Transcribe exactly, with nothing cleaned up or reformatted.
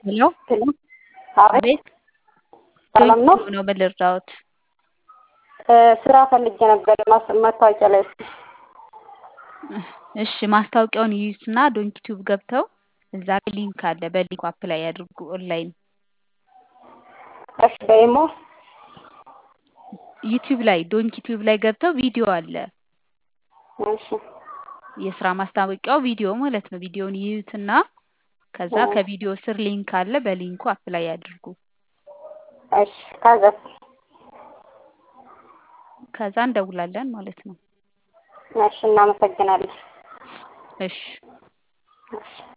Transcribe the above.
ሄሎ ሄሎ አቤት አቤት ሰላም ነው? ዶንኪ ነው በልርዳዎት። እ ስራ ፈልጌ ነበር ማስ ማስታወቂያ ላይ እሺ ማስታወቂያውን ይዩትና ዶንኪ ቲዩብ ገብተው እዛ ላይ ሊንክ አለ። በሊንኩ አፕላይ ያድርጉ ኦንላይን። እሺ በኢሞ ዩቲዩብ ላይ ዶንኪ ቲዩብ ላይ ገብተው ቪዲዮ አለ። እሺ የስራ ማስታወቂያው ቪዲዮ ማለት ነው። ቪዲዮውን ይዩትና ከዛ እ ከቪዲዮ ስር ሊንክ አለ። በሊንኩ አፕላይ ያድርጉ። እሺ ከዛስ ከዛ እንደውላለን ማለት ነው። እሺ እናመሰግናለን። እሺ እሺ